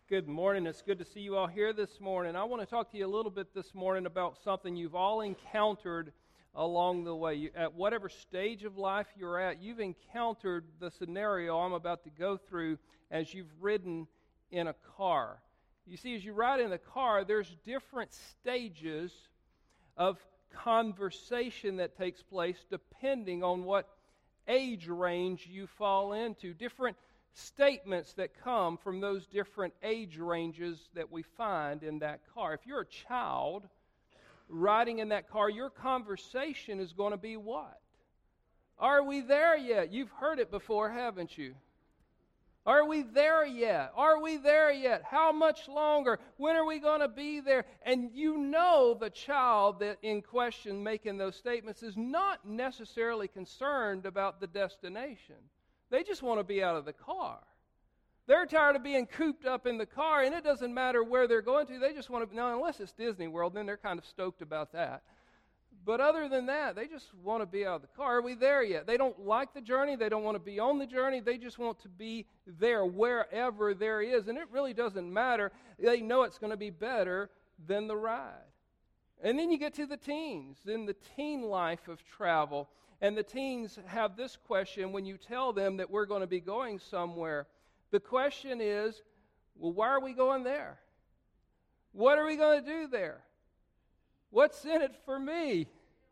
Good morning. It's good to see you all here this morning. I want to talk to you a little bit this morning about something you've all encountered along the way. At whatever stage of life you're at, you've encountered the scenario I'm about to go through as you've ridden in a car. You see, as you ride in the car, there's different stages of conversation that takes place depending on what age range you fall into. Different statements that come from those different age ranges that we find in that car. If you're a child riding in that car, your conversation is going to be what? Are we there yet? You've heard it before, haven't you? Are we there yet? Are we there yet? How much longer? When are we going to be there? And you know the child that in question making those statements is not necessarily concerned about the destination. They just want to be out of the car. They're tired of being cooped up in the car, and it doesn't matter where they're going to. They just want to, now unless it's Disney World, then they're kind of stoked about that. But other than that, they just want to be out of the car. Are we there yet? They don't like the journey. They don't want to be on the journey. They just want to be there wherever there is. And it really doesn't matter. They know it's going to be better than the ride. And then you get to the teens, in the teen life of travel. And the teens have this question when you tell them that we're going to be going somewhere. The question is, well, why are we going there? What are we going to do there? What's in it for me?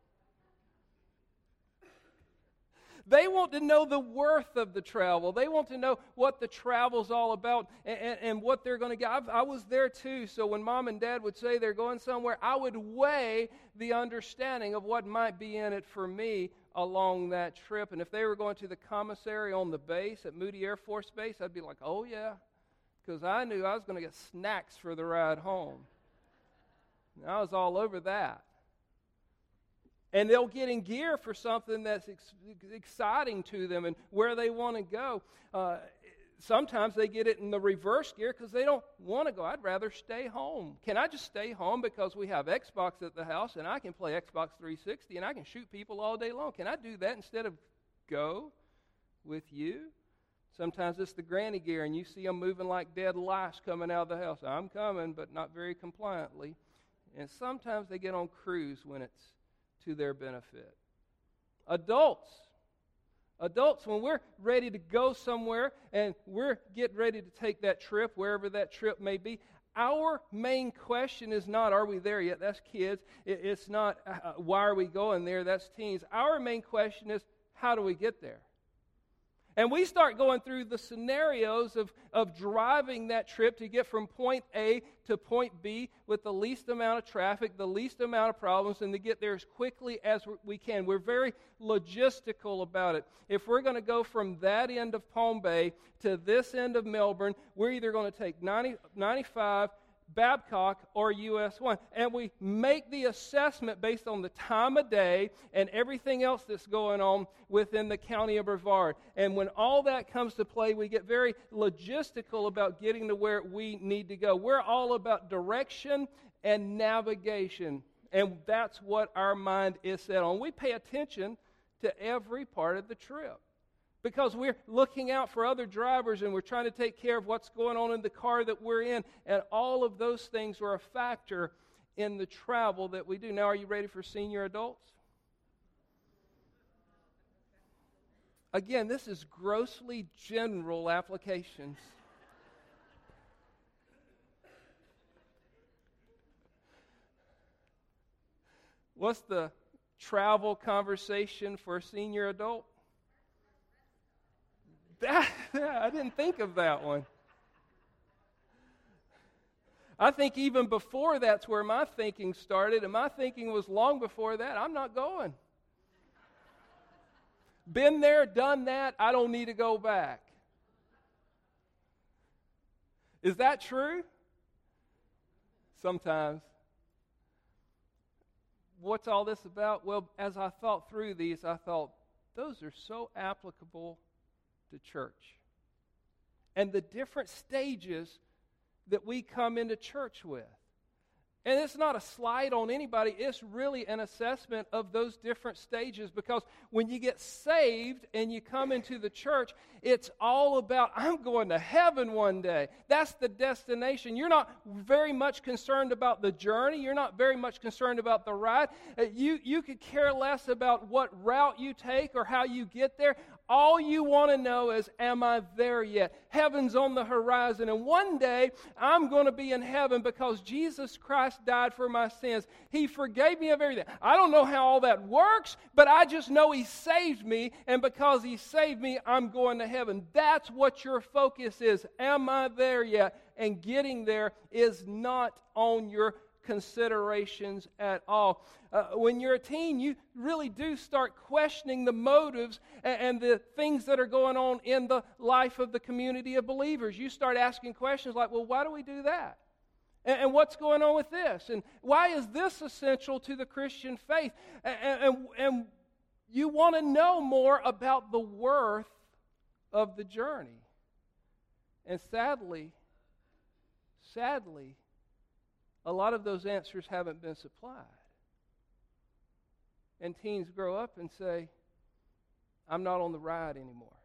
They want to know the worth of the travel. They want to know what the travel's all about and what they're going to get. I was there too, so when Mom and Dad would say they're going somewhere, I would weigh the understanding of what might be in it for me along that trip. And if they were going to the commissary on the base at Moody Air Force Base, I'd be like, oh yeah, because I knew I was going to get snacks for the ride home. And I was all over that. And they'll get in gear for something that's exciting to them and where they want to go. Sometimes they get it in the reverse gear because they don't want to go. I'd rather stay home. Can I just stay home because we have Xbox at the house and I can play Xbox 360 and I can shoot people all day long? Can I do that instead of go with you? Sometimes it's the granny gear and you see them moving like dead lice coming out of the house. I'm coming, but not very compliantly. And sometimes they get on cruise when it's to their benefit. Adults, when we're ready to go somewhere and we're getting ready to take that trip, wherever that trip may be, our main question is not, are we there yet? That's kids. It's not, why are we going there? That's teens. Our main question is, how do we get there? And we start going through the scenarios of driving that trip to get from point A to point B with the least amount of traffic, the least amount of problems, and to get there as quickly as we can. We're very logistical about it. If we're going to go from that end of Palm Bay to this end of Melbourne, we're either going to take 95, Babcock, or US 1. And we make the assessment based on the time of day and everything else that's going on within the county of Brevard. And when all that comes to play, we get very logistical about getting to where we need to go. We're all about direction and navigation. And that's what our mind is set on. We pay attention to every part of the trip, because we're looking out for other drivers and we're trying to take care of what's going on in the car that we're in. And all of those things are a factor in the travel that we do. Now, are you ready for senior adults? Again, this is grossly general applications. What's the travel conversation for a senior adult? I didn't think of that one. I think even before that's where my thinking started, and my thinking was long before that. I'm not going. Been there, done that, I don't need to go back. Is that true? Sometimes. What's all this about? Well, as I thought through these, I thought, those are so applicable to church and the different stages that we come into church with. And it's not a slight on anybody. It's really an assessment of those different stages, because when you get saved and you come into the church, it's all about, I'm going to heaven one day. That's the destination. You're not very much concerned about the journey. You're not very much concerned about the ride. You could care less about what route you take or how you get there. All you want to know is, am I there yet? Heaven's on the horizon, and one day I'm going to be in heaven because Jesus Christ died for my sins. He forgave me of everything. I don't know how all that works, but I just know He saved me, and because He saved me, I'm going to heaven. That's what your focus is. Am I there yet? And getting there is not on your considerations at all. When you're a teen, you really do start questioning the motives and the things that are going on in the life of the community of believers. You start asking questions like, well, why do we do that? And what's going on with this? And why is this essential to the Christian faith? And you want to know more about the worth of the journey. And sadly, a lot of those answers haven't been supplied. And teens grow up and say, I'm not on the ride anymore.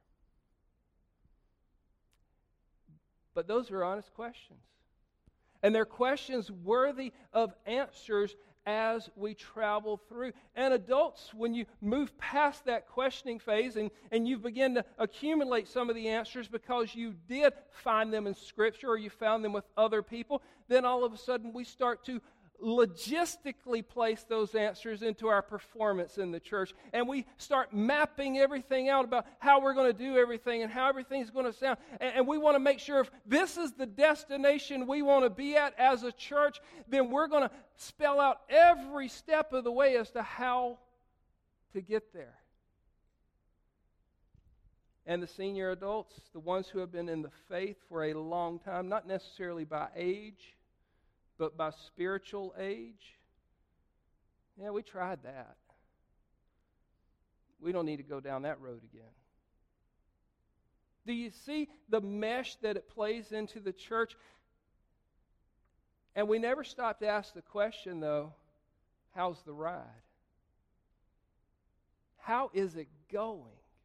But those are honest questions. And they're questions worthy of answers as we travel through. And adults, when you move past that questioning phase and you begin to accumulate some of the answers because you did find them in Scripture or you found them with other people, then all of a sudden we start to logistically place those answers into our performance in the church. And we start mapping everything out about how we're going to do everything and how everything's going to sound. And we want to make sure if this is the destination we want to be at as a church, then we're going to spell out every step of the way as to how to get there. And the senior adults, the ones who have been in the faith for a long time, not necessarily by age, but by spiritual age, yeah, we tried that. We don't need to go down that road again. Do you see the mesh that it plays into the church? And we never stop to ask the question, though, how's the ride? How is it going?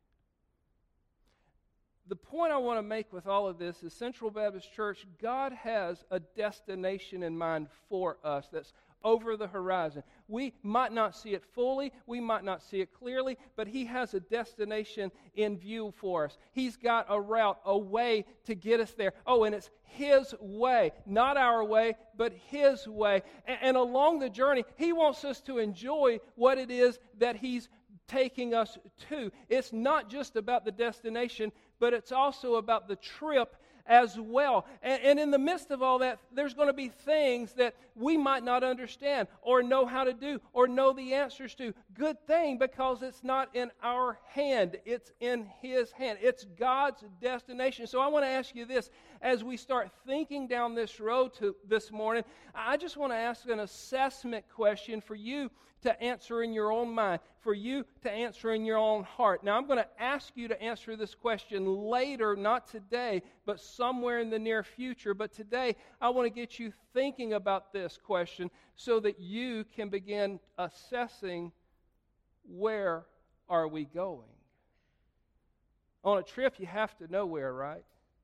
The point I want to make with all of this is Central Baptist Church, God has a destination in mind for us that's over the horizon. We might not see it fully, we might not see it clearly, but He has a destination in view for us. He's got a route, a way to get us there. Oh, and it's His way, not our way, but His way. And along the journey, He wants us to enjoy what it is that He's taking us to. It's not just about the destination, but it's also about the trip as well. And in the midst of all that, there's going to be things that we might not understand or know how to do or know the answers to. Good thing, because it's not in our hand. It's in His hand. It's God's destination. So I want to ask you this. As we start thinking down this road this morning, I just want to ask an assessment question for you to answer in your own mind, for you to answer in your own heart. Now, I'm going to ask you to answer this question later, not today, but somewhere in the near future. But today, I want to get you thinking about this question so that you can begin assessing, where are we going? On a trip, you have to know where, right?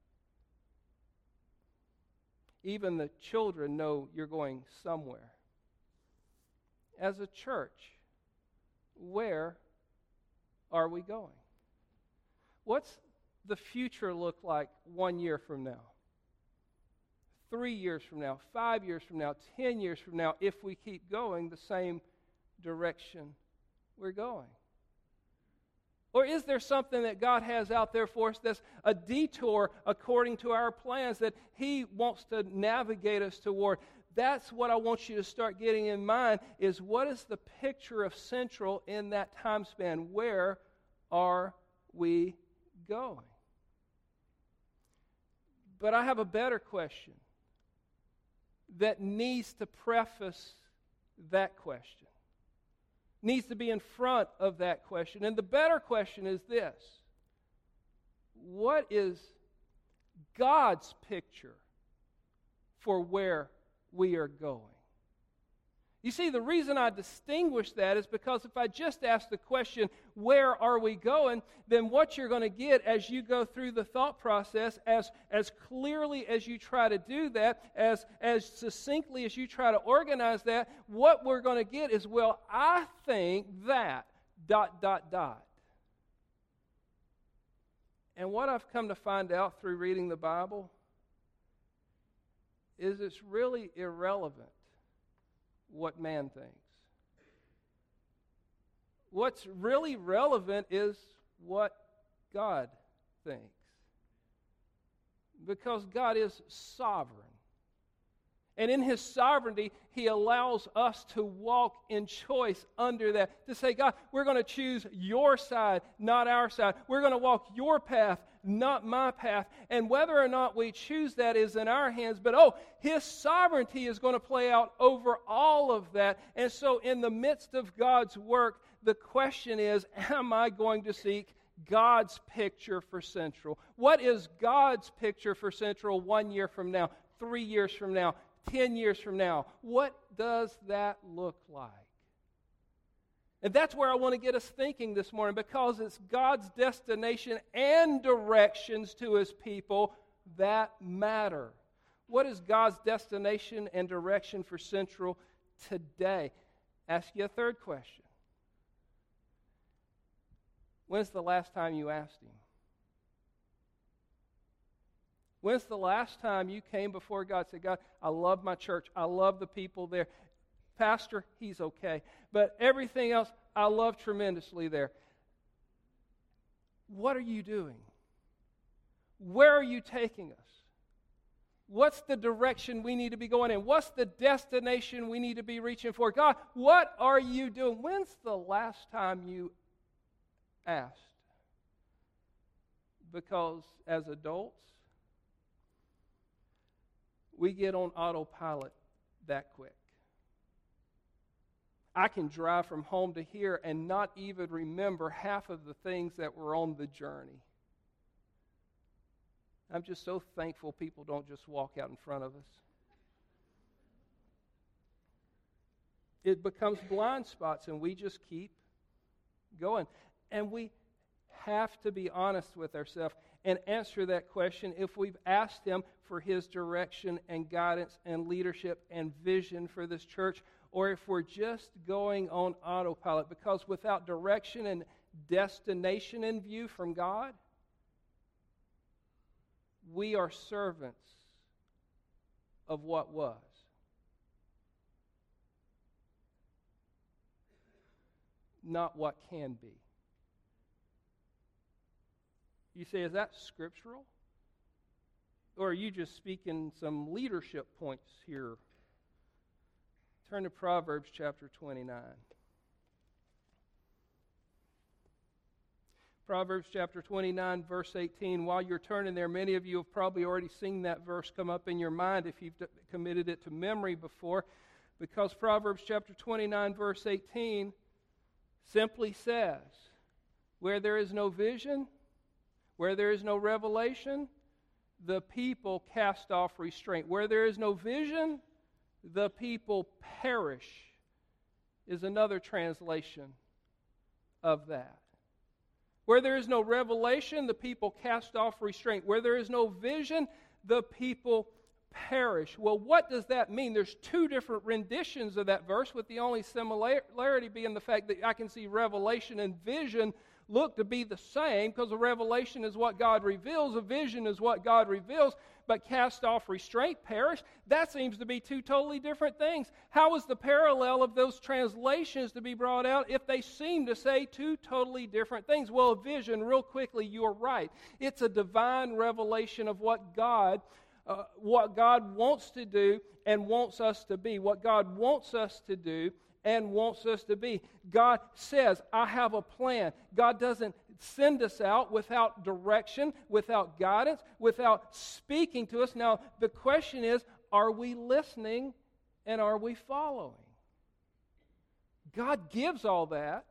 Even the children know you're going somewhere. As a church, where are we going? What's the future look like 1 year from now? 3 years from now, 5 years from now, 10 years from now, if we keep going the same direction we're going? Or is there something that God has out there for us that's a detour according to our plans that He wants to navigate us toward? That's what I want you to start getting in mind, is what is the picture of Central in that time span? Where are we going? But I have a better question that needs to preface that question, needs to be in front of that question. And the better question is this: what is God's picture for where we are going? You see, the reason I distinguish that is because if I just ask the question, where are we going, then what you're going to get as you go through the thought process, as clearly as you try to do that, as succinctly as you try to organize that, what we're going to get is, well, I think that, ... And what I've come to find out through reading the Bible is it's really irrelevant what man thinks. What's really relevant is what God thinks. Because God is sovereign. And in His sovereignty, He allows us to walk in choice under that. To say, God, we're going to choose your side, not our side. We're going to walk your path, not my path. And whether or not we choose that is in our hands. But His sovereignty is going to play out over all of that. And so in the midst of God's work, the question is, am I going to seek God's picture for Central? What is God's picture for Central 1 year from now, 3 years from now, 10 years from now? What does that look like? And that's where I want to get us thinking this morning, because it's God's destination and directions to His people that matter. What is God's destination and direction for Central today? Ask you a third question. When's the last time you asked Him? When's the last time you came before God and said, God, I love my church. I love the people there. Pastor, he's okay. But everything else, I love tremendously there. What are you doing? Where are you taking us? What's the direction we need to be going in? What's the destination we need to be reaching for? God, what are you doing? When's the last time you asked? Because as adults, we get on autopilot that quick. I can drive from home to here and not even remember half of the things that were on the journey. I'm just so thankful people don't just walk out in front of us. It becomes blind spots and we just keep going. And we have to be honest with ourselves and answer that question if we've asked Him for His direction and guidance and leadership and vision for this church, or if we're just going on autopilot. Because without direction and destination in view from God, we are servants of what was. Not what can be. You say, is that scriptural? Or are you just speaking some leadership points here? Turn to Proverbs chapter 29. Proverbs chapter 29, verse 18. While you're turning there, many of you have probably already seen that verse come up in your mind if you've committed it to memory before. Because Proverbs chapter 29, verse 18 simply says, where there is no vision, where there is no revelation, the people cast off restraint. Where there is no vision, the people perish, is another translation of that. Where there is no revelation, the people cast off restraint. Where there is no vision, the people perish. Well, what does that mean? There's two different renditions of that verse, with the only similarity being the fact that I can see revelation and vision look to be the same, because a revelation is what God reveals, a vision is what God reveals, but cast off restraint, perish, that seems to be two totally different things. How is the parallel of those translations to be brought out if they seem to say two totally different things? Well, a vision, real quickly, you're right. It's a divine revelation of what God wants to do and wants us to be, what God wants us to do and wants us to be. God says, I have a plan. God doesn't send us out without direction, without guidance, without speaking to us. Now, the question is, are we listening and are we following? God gives all that.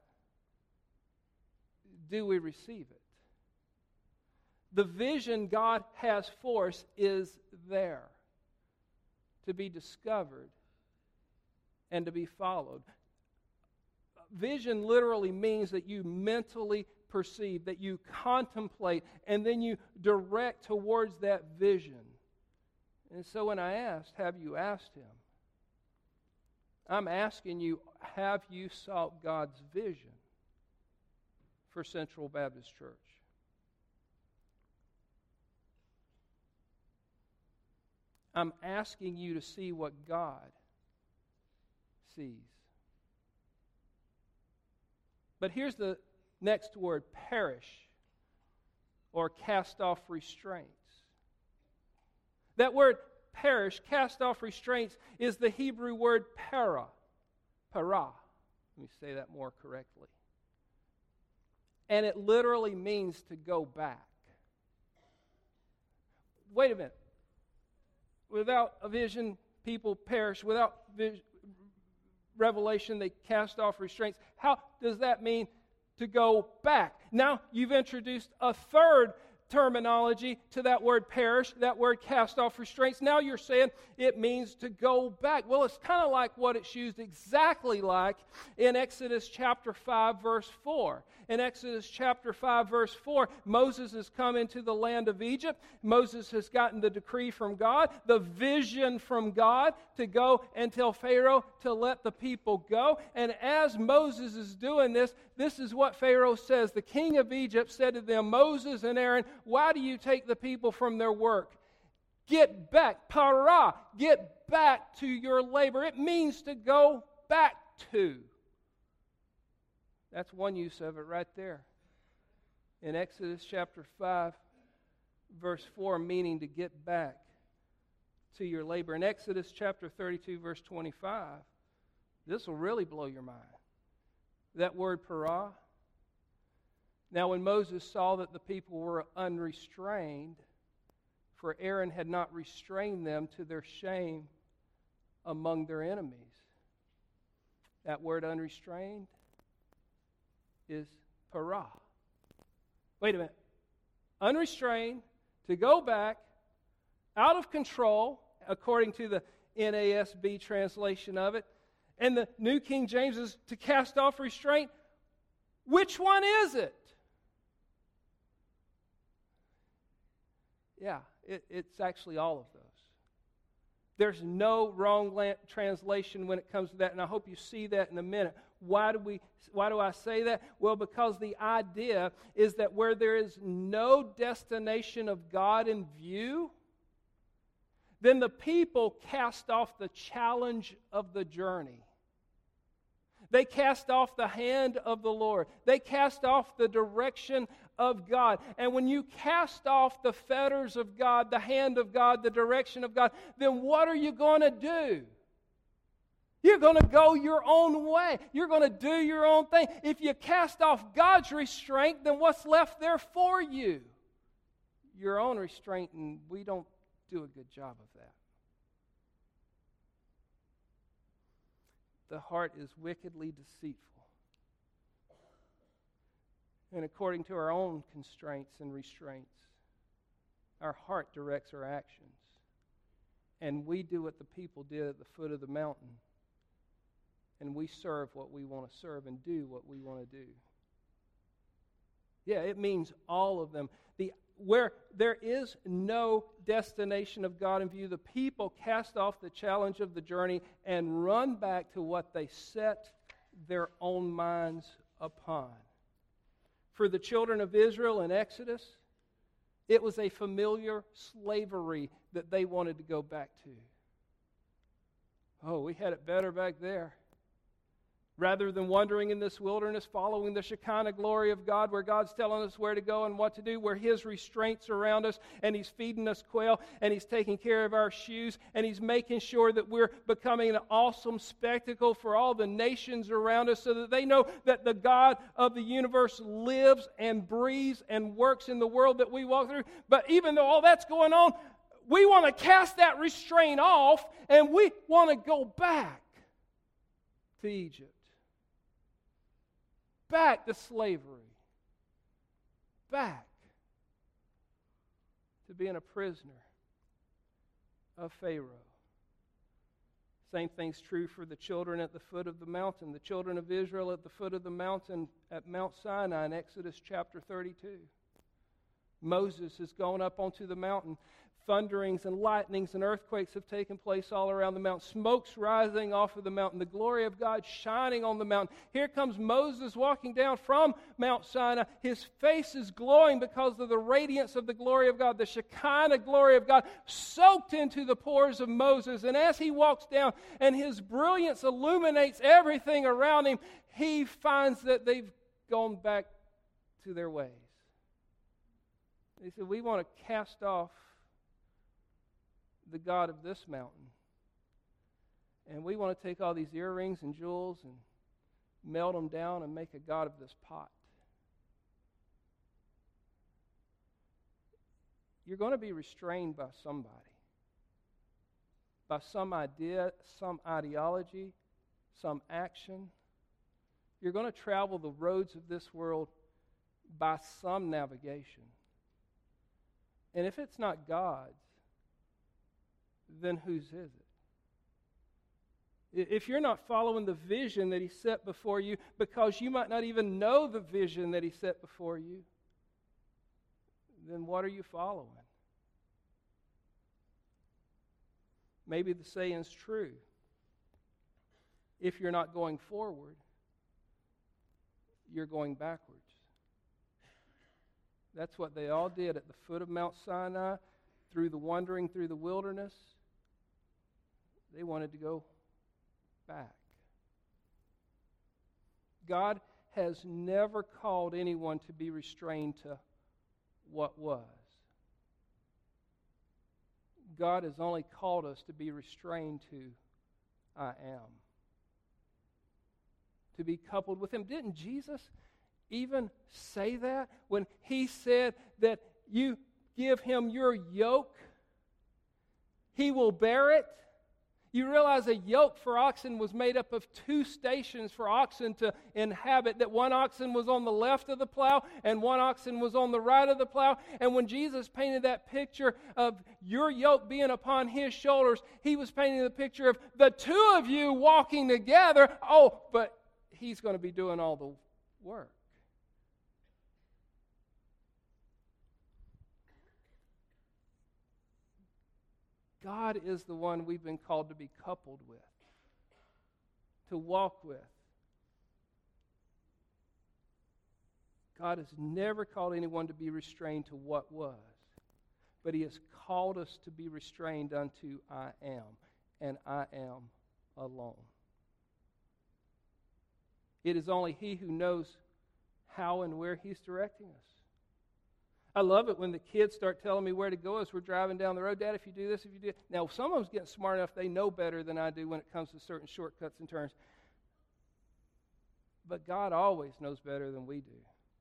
Do we receive it? The vision God has for us is there to be discovered and to be followed. Vision literally means that you mentally perceive, that you contemplate, and then you direct towards that vision. And so when I asked, have you asked Him? I'm asking you, have you sought God's vision for Central Baptist Church? I'm asking you to see what God sees. But here's the next word, perish, or cast off restraints. That word perish, cast off restraints, is the Hebrew word para. Para. Let me say that more correctly. And it literally means to go back. Wait a minute. Without a vision, people perish. Without revelation, they cast off restraints. How does that mean to go back? Now, you've introduced a third terminology to that word perish, that word cast off restraints. Now you're saying it means to go back. Well, it's kind of like what it's used exactly like in Exodus chapter 5, verse 4. In Exodus chapter 5, verse 4, Moses has come into the land of Egypt. Moses has gotten the decree from God, the vision from God to go and tell Pharaoh to let the people go. And as Moses is doing this, this is what Pharaoh says. The king of Egypt said to them, Moses and Aaron, why do you take the people from their work? Get back, para, get back to your labor. It means to go back to. That's one use of it right there. In Exodus chapter 5, verse 4, meaning to get back to your labor. In Exodus chapter 32, verse 25, this will really blow your mind. That word para. Now when Moses saw that the people were unrestrained, for Aaron had not restrained them to their shame among their enemies. That word unrestrained is para. Wait a minute. Unrestrained, to go back, out of control, according to the NASB translation of it, and the New King James is to cast off restraint. Which one is it? Yeah, it's actually all of those. There's no wrong translation when it comes to that, and I hope you see that in a minute. Why do I say that? Well, because the idea is that where there is no destination of God in view, then the people cast off the challenge of the journey. They cast off the hand of the Lord. They cast off the direction of God. And when you cast off the fetters of God, the hand of God, the direction of God, then what are you going to do? You're going to go your own way. You're going to do your own thing. If you cast off God's restraint, then what's left there for you? Your own restraint, and we don't do a good job of that. The heart is wickedly deceitful. And according to our own constraints and restraints, our heart directs our actions. And we do what the people did at the foot of the mountain. And we serve what we want to serve and do what we want to do. Yeah, it means all of them. Where there is no destination of God in view, the people cast off the challenge of the journey and run back to what they set their own minds upon. For the children of Israel in Exodus, it was a familiar slavery that they wanted to go back to. Oh, we had it better back there. Rather than wandering in this wilderness, following the Shekinah glory of God, where God's telling us where to go and what to do, where His restraints are around us, and He's feeding us quail, and He's taking care of our shoes, and He's making sure that we're becoming an awesome spectacle for all the nations around us, so that they know that the God of the universe lives and breathes and works in the world that we walk through. But even though all that's going on, we want to cast that restraint off, and we want to go back to Egypt. Back to slavery. Back to being a prisoner of Pharaoh. Same thing's true for the children at the foot of the mountain, the children of Israel at the foot of the mountain at Mount Sinai in Exodus chapter 32. Moses has gone up onto the mountain. Thunderings and lightnings and earthquakes have taken place all around the mountain. Smoke's rising off of the mountain. The glory of God shining on the mountain. Here comes Moses walking down from Mount Sinai. His face is glowing because of the radiance of the glory of God. The Shekinah glory of God soaked into the pores of Moses. And as he walks down and his brilliance illuminates everything around him, he finds that they've gone back to their ways. He said, we want to cast off the God of this mountain. And we want to take all these earrings and jewels and melt them down and make a God of this pot. You're going to be restrained by somebody. By some idea, some ideology, some action. You're going to travel the roads of this world by some navigation. And if it's not God's, then whose is it? If you're not following the vision that He set before you, because you might not even know the vision that He set before you, then what are you following? Maybe the saying's true. If you're not going forward, you're going backwards. That's what they all did at the foot of Mount Sinai, through the wandering through the wilderness. They wanted to go back. God has never called anyone to be restrained to what was. God has only called us to be restrained to I am. To be coupled with Him. Didn't Jesus even say that when He said that you give Him your yoke, He will bear it? You realize a yoke for oxen was made up of 2 stations for oxen to inhabit, that one oxen was on the left of the plow and one oxen was on the right of the plow. And when Jesus painted that picture of your yoke being upon His shoulders, He was painting the picture of the 2 of you walking together. Oh, but He's going to be doing all the work. God is the one we've been called to be coupled with, to walk with. God has never called anyone to be restrained to what was, but He has called us to be restrained unto I am, and I am alone. It is only He who knows how and where He's directing us. I love it when the kids start telling me where to go as we're driving down the road. Dad, if you do this, if you do... Now, some of them's getting smart enough, they know better than I do when it comes to certain shortcuts and turns. But God always knows better than we do.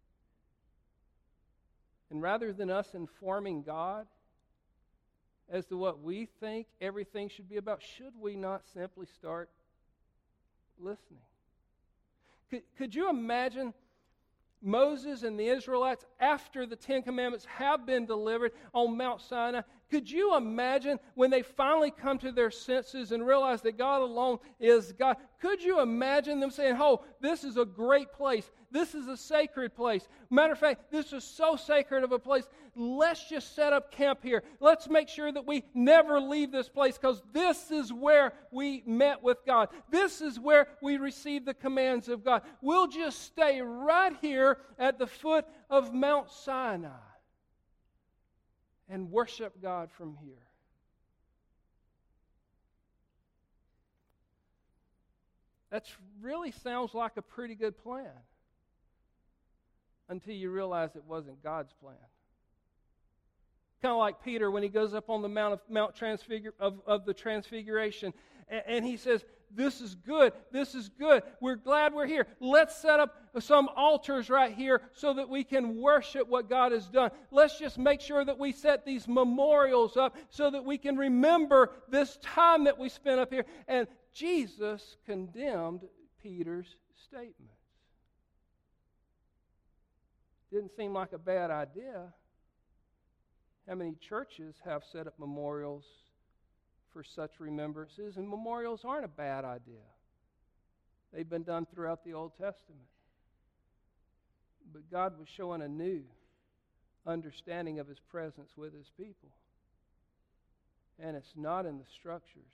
And rather than us informing God as to what we think everything should be about, should we not simply start listening? Could you imagine Moses and the Israelites, after the 10 Commandments have been delivered on Mount Sinai? Could you imagine when they finally come to their senses and realize that God alone is God? Could you imagine them saying, oh, this is a great place. This is a sacred place. Matter of fact, this is so sacred of a place. Let's just set up camp here. Let's make sure that we never leave this place, because this is where we met with God. This is where we received the commands of God. We'll just stay right here at the foot of Mount Sinai and worship God from here. That really sounds like a pretty good plan, until you realize it wasn't God's plan. Kind of like Peter when he goes up on the Mount of the Transfiguration, and he says, this is good, this is good, we're glad we're here. Let's set up some altars right here so that we can worship what God has done. Let's just make sure that we set these memorials up so that we can remember this time that we spent up here. And Jesus condemned Peter's statements. Didn't seem like a bad idea. How many churches have set up memorials for such remembrances, and memorials aren't a bad idea. They've been done throughout the Old Testament. But God was showing a new understanding of His presence with His people. And it's not in the structures.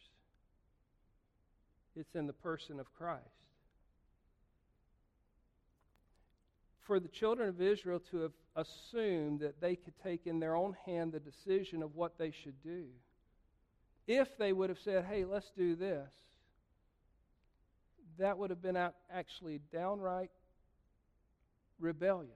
It's in the person of Christ. For the children of Israel to have assumed that they could take in their own hand the decision of what they should do, if they would have said, hey, let's do this, that would have been actually downright rebellious.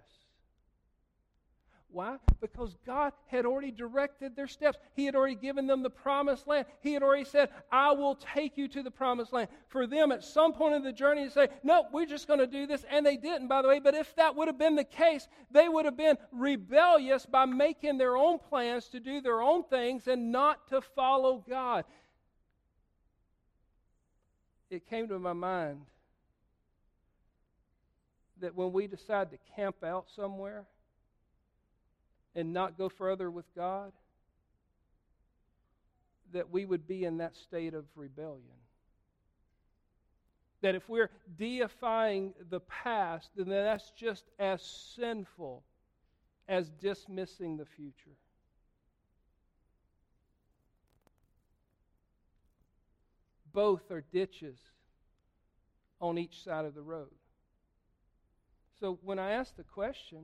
Why? Because God had already directed their steps. He had already given them the promised land. He had already said, I will take you to the promised land. For them, at some point in the journey, to say, no, we're just going to do this. And they didn't, by the way. But if that would have been the case, they would have been rebellious by making their own plans to do their own things and not to follow God. It came to my mind that when we decide to camp out somewhere and not go further with God, that we would be in that state of rebellion. That if we're deifying the past, then that's just as sinful as dismissing the future. Both are ditches on each side of the road. So when I ask the question,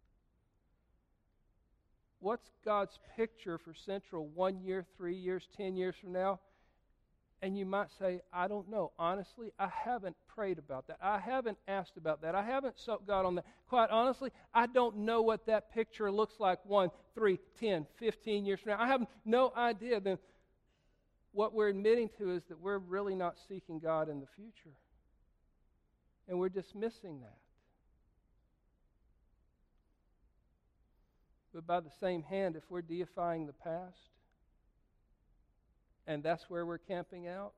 what's God's picture for Central 1 year, 3 years, 10 years from now? And you might say, I don't know. Honestly, I haven't prayed about that. I haven't asked about that. I haven't sought God on that. Quite honestly, I don't know what that picture looks like 1, 3, 10, 15 years from now. I have no idea. Then what we're admitting to is that we're really not seeking God in the future. And we're dismissing that. But by the same hand, if we're deifying the past, and that's where we're camping out,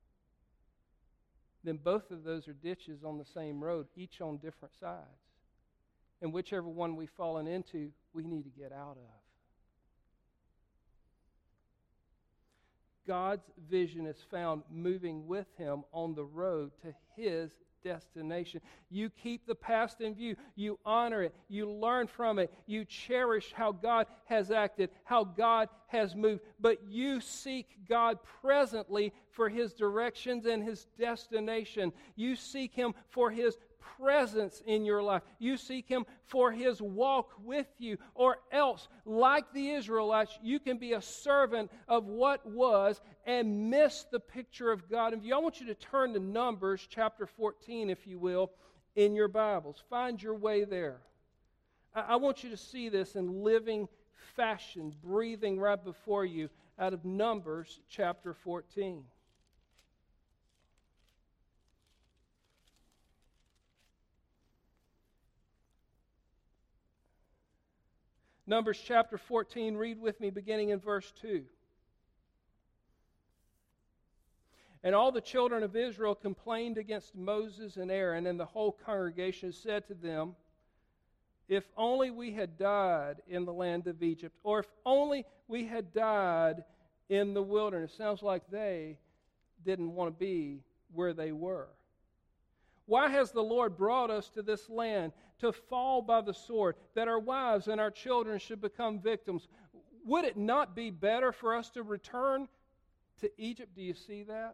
then both of those are ditches on the same road, each on different sides. And whichever one we've fallen into, we need to get out of. God's vision is found moving with Him on the road to His destination. You keep the past in view. You honor it. You learn from it. You cherish how God has acted, how God has moved. But you seek God presently for His directions and His destination. You seek Him for His presence in your life. You seek Him for His walk with you, or else, like the Israelites, you can be a servant of what was and miss the picture of God in view. I want you to turn to Numbers chapter 14, if you will, in your Bibles. Find your way there. I want you to see this in living fashion, breathing right before you out of Numbers chapter 14. Numbers chapter 14, read with me beginning in verse 2. And all the children of Israel complained against Moses and Aaron, and the whole congregation said to them, if only we had died in the land of Egypt, or if only we had died in the wilderness. Sounds like they didn't want to be where they were. Why has the Lord brought us to this land to fall by the sword, that our wives and our children should become victims? Would it not be better for us to return to Egypt? Do you see that?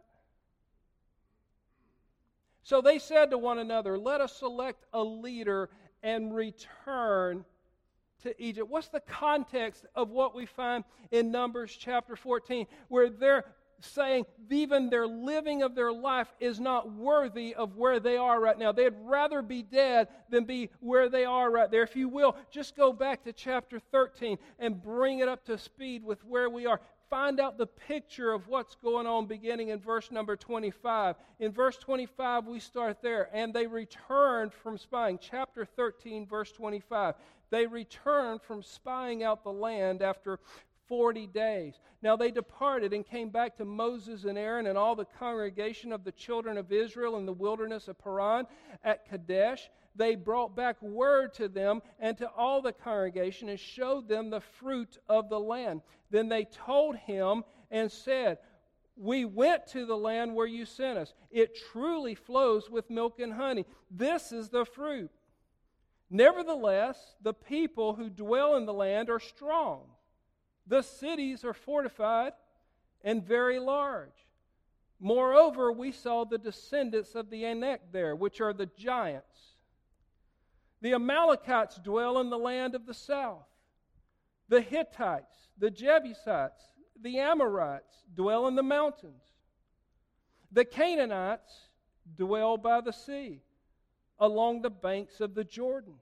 So they said to one another, let us select a leader and return to Egypt. What's the context of what we find in Numbers chapter 14, where they're saying even their living of their life is not worthy of where they are right now. They'd rather be dead than be where they are right there. If you will, just go back to chapter 13 and bring it up to speed with where we are. Find out the picture of what's going on beginning in verse number 25. In verse 25, we start there. And they returned from spying. Chapter 13, verse 25. They returned from spying out the land after 40 days. Now they departed and came back to Moses and Aaron and all the congregation of the children of Israel in the wilderness of Paran at Kadesh. They brought back word to them and to all the congregation and showed them the fruit of the land. Then they told him and said, We went to the land where you sent us. It truly flows with milk and honey. This is the fruit. Nevertheless, the people who dwell in the land are strong. The cities are fortified and very large. Moreover, we saw the descendants of the Anak there, which are the giants. The Amalekites dwell in the land of the south. The Hittites, the Jebusites, the Amorites dwell in the mountains. The Canaanites dwell by the sea, along the banks of the Jordan.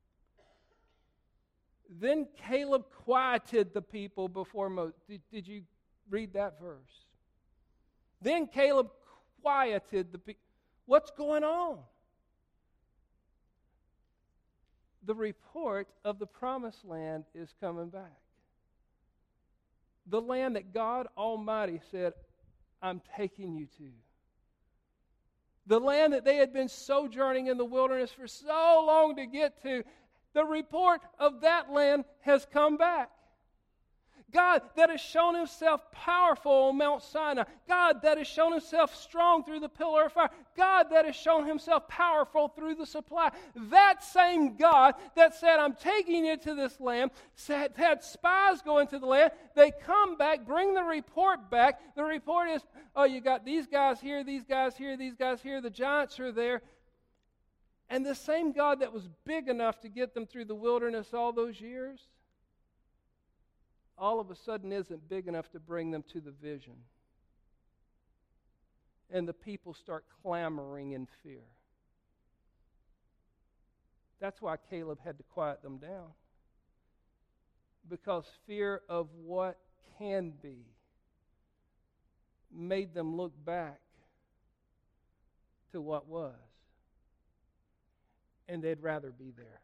Then Caleb quieted the people before Moses. Did you read that verse? Then Caleb quieted the people. What's going on? The report of the promised land is coming back. The land that God Almighty said, I'm taking you to. The land that they had been sojourning in the wilderness for so long to get to. The report of that land has come back. God that has shown Himself powerful on Mount Sinai. God that has shown Himself strong through the pillar of fire. God that has shown Himself powerful through the supply. That same God that said, I'm taking you to this land, had spies go into the land. They come back, bring the report back. The report is, oh, you got these guys here, these guys here, these guys here. The giants are there. And the same God that was big enough to get them through the wilderness all those years, all of a sudden isn't big enough to bring them to the vision. And the people start clamoring in fear. That's why Caleb had to quiet them down. Because fear of what can be made them look back to what was. And they'd rather be there.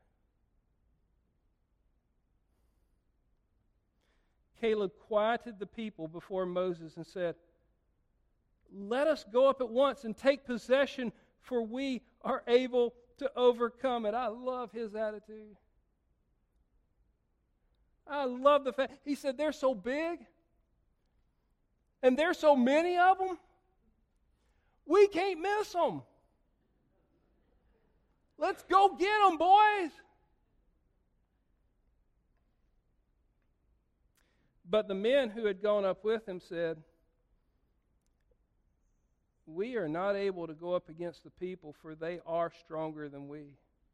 Caleb quieted the people before Moses and said, let us go up at once and take possession, for we are able to overcome it. I love his attitude. I love the fact, he said, they're so big, and there's so many of them, we can't miss them. Let's go get them, boys. But the men who had gone up with him said, we are not able to go up against the people, for they are stronger than we.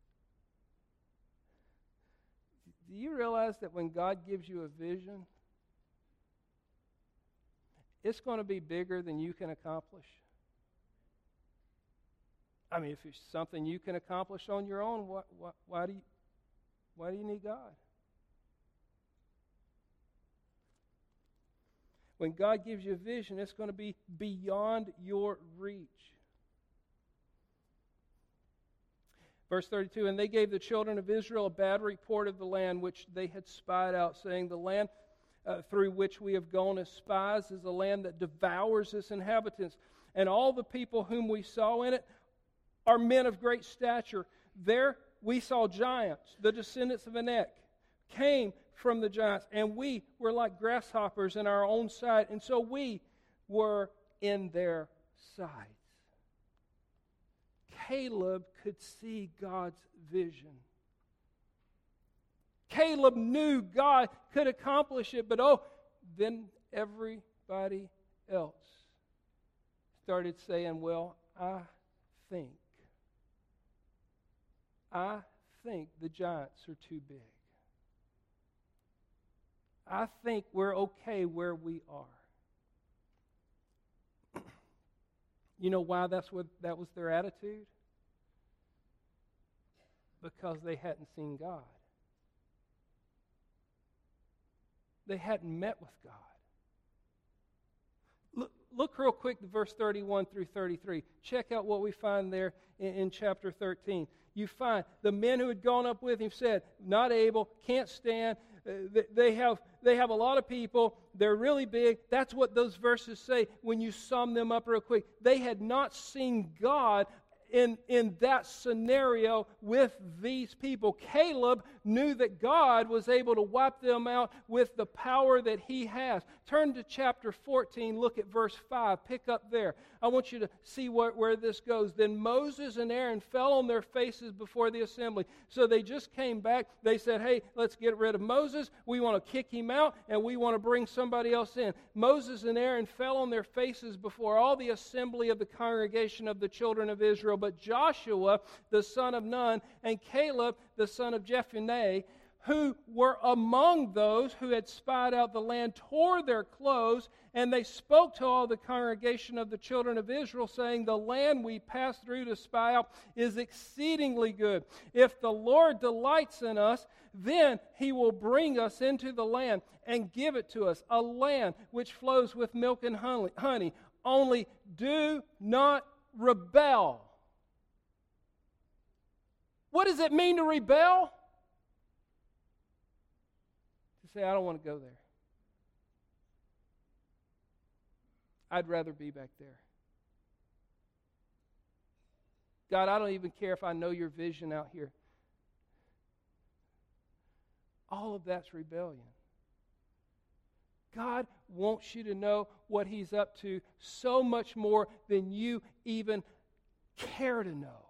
Do you realize that when God gives you a vision, it's going to be bigger than you can accomplish? I mean, if it's something you can accomplish on your own, why do you need God? When God gives you a vision, it's going to be beyond your reach. Verse 32, and they gave the children of Israel a bad report of the land which they had spied out, saying, the land through which we have gone as spies is a land that devours its inhabitants. And all the people whom we saw in it are men of great stature. There we saw giants, the descendants of Anak, came from the giants, and we were like grasshoppers in our own sight, and so we were in their sight. Caleb could see God's vision. Caleb knew God could accomplish it, but then everybody else started saying, well, I think the giants are too big. I think we're okay where we are. You know why that was their attitude? Because they hadn't seen God. They hadn't met with God. Look real quick to verse 31 through 33. Check out what we find there in chapter 13. You find the men who had gone up with him said, not able, can't stand. They have a lot of people. They're really big. That's what those verses say when you sum them up real quick. They had not seen God in that scenario with these people. Caleb knew that God was able to wipe them out with the power that he has. Turn to chapter 14, look at verse 5. Pick up there. I want you to see where this goes. Then Moses and Aaron fell on their faces before the assembly. So they just came back. They said, hey, let's get rid of Moses. We want to kick him out, and we want to bring somebody else in. Moses and Aaron fell on their faces before all the assembly of the congregation of the children of Israel. But Joshua, the son of Nun, and Caleb, the son of Jephunneh, who were among those who had spied out the land, tore their clothes, and they spoke to all the congregation of the children of Israel, saying, the land we passed through to spy out is exceedingly good. If the Lord delights in us, then he will bring us into the land and give it to us, a land which flows with milk and honey. Only do not rebel. What does it mean to rebel? Say, I don't want to go there. I'd rather be back there. God, I don't even care if I know your vision out here. All of that's rebellion. God wants you to know what he's up to so much more than you even care to know.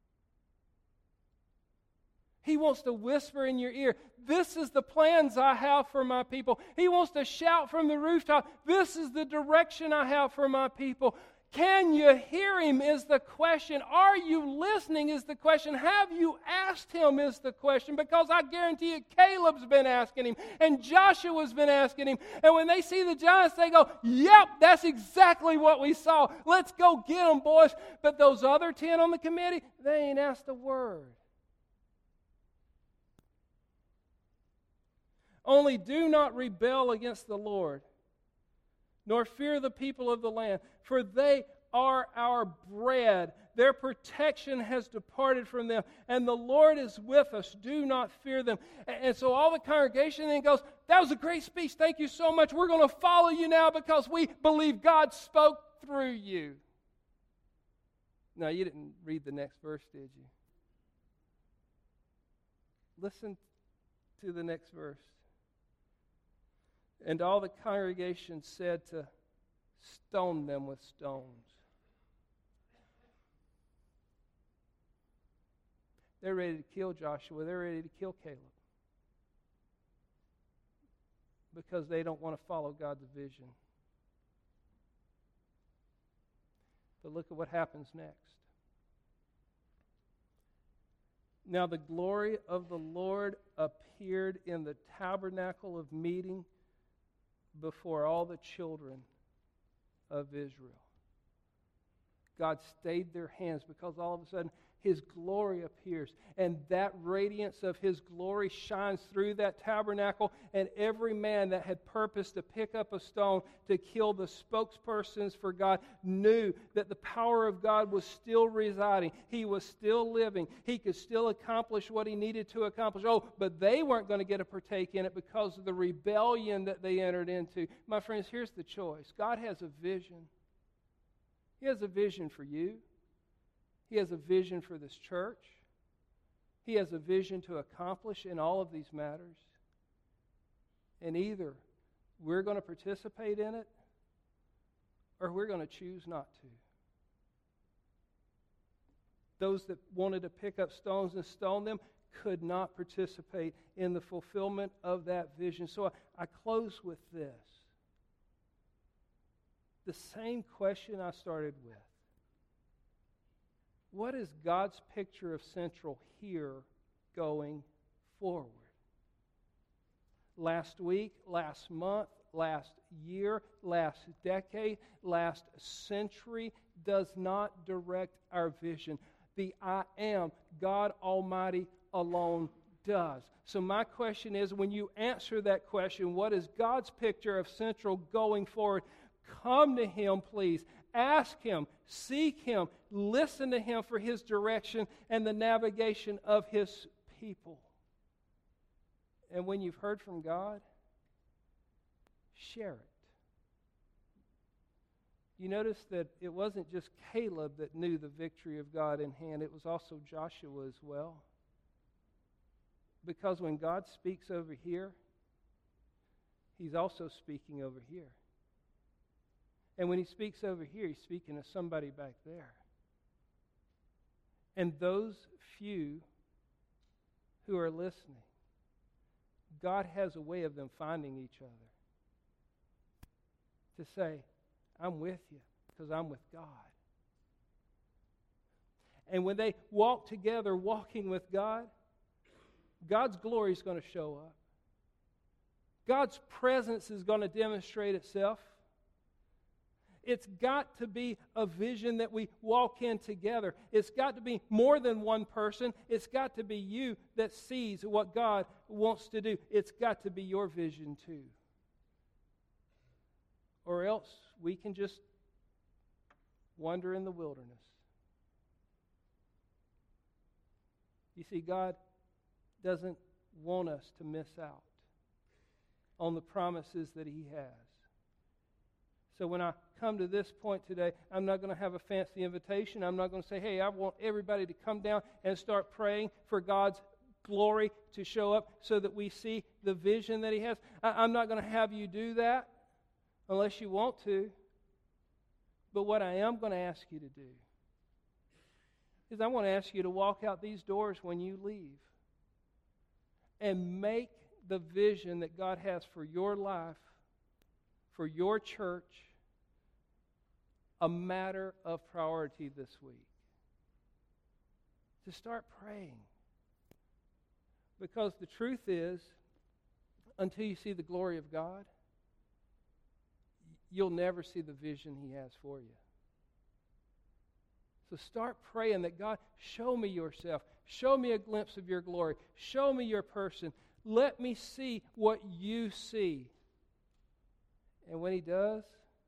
He wants to whisper in your ear, this is the plans I have for my people. He wants to shout from the rooftop, this is the direction I have for my people. Can you hear him is the question. Are you listening is the question. Have you asked him is the question. Because I guarantee you Caleb's been asking him and Joshua's been asking him. And when they see the giants, they go, yep, that's exactly what we saw. Let's go get them, boys. But those other 10 on the committee, they ain't asked a word. Only do not rebel against the Lord, nor fear the people of the land, for they are our bread. Their protection has departed from them, and the Lord is with us. Do not fear them. And so all the congregation then goes, that was a great speech. Thank you so much. We're going to follow you now because we believe God spoke through you. No, you didn't read the next verse, did you? Listen to the next verse. And all the congregation said to stone them with stones. They're ready to kill Joshua. They're ready to kill Caleb. Because they don't want to follow God's vision. But look at what happens next. Now the glory of the Lord appeared in the tabernacle of meeting before all the children of Israel. God stayed their hands because all of a sudden his glory appears. And that radiance of his glory shines through that tabernacle. And every man that had purposed to pick up a stone to kill the spokespersons for God knew that the power of God was still residing. He was still living. He could still accomplish what he needed to accomplish. Oh, but they weren't going to get a partake in it because of the rebellion that they entered into. My friends, here's the choice. God has a vision. He has a vision for you. He has a vision for this church. He has a vision to accomplish in all of these matters. And either we're going to participate in it or we're going to choose not to. Those that wanted to pick up stones and stone them could not participate in the fulfillment of that vision. So I close with this. The same question I started with. What is God's picture of Central here going forward? Last week, last month, last year, last decade, last century does not direct our vision. The I am, God Almighty alone does. So my question is, when you answer that question, what is God's picture of Central going forward? Come to Him, please. Ask Him, seek Him, listen to Him for His direction and the navigation of His people. And when you've heard from God, share it. You notice that it wasn't just Caleb that knew the victory of God in hand, it was also Joshua as well. Because when God speaks over here, He's also speaking over here. And when He speaks over here, He's speaking to somebody back there. And those few who are listening, God has a way of them finding each other. To say, I'm with you because I'm with God. And when they walk together, walking with God, God's glory is going to show up. God's presence is going to demonstrate itself. It's got to be a vision that we walk in together. It's got to be more than one person. It's got to be you that sees what God wants to do. It's got to be your vision too. Or else we can just wander in the wilderness. You see, God doesn't want us to miss out on the promises that He has. So when I come to this point today, I'm not going to have a fancy invitation. I'm not going to say, hey, I want everybody to come down and start praying for God's glory to show up so that we see the vision that He has. I'm not going to have you do that unless you want to. But what I am going to ask you to do is I want to ask you to walk out these doors when you leave and make the vision that God has for your life, for your church, a matter of priority this week. To start praying. Because the truth is, until you see the glory of God, you'll never see the vision He has for you. So start praying that God, show me yourself. Show me a glimpse of your glory. Show me your person. Let me see what you see. And when He does,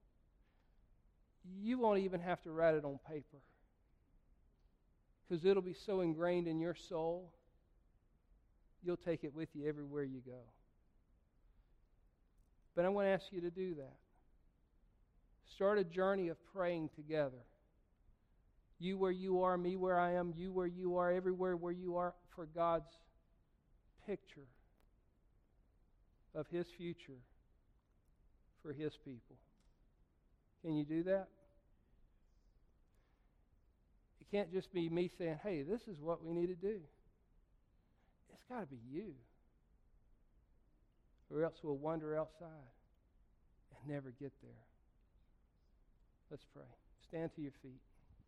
you won't even have to write it on paper. Because it'll be so ingrained in your soul, you'll take it with you everywhere you go. But I want to ask you to do that. Start a journey of praying together. You where you are, me where I am, you where you are, everywhere where you are, for God's picture of His future for His people. Can you do that? It can't just be me saying, hey, this is what we need to do. It's got to be you. Or else we'll wander outside and never get there. Let's pray. Stand to your feet.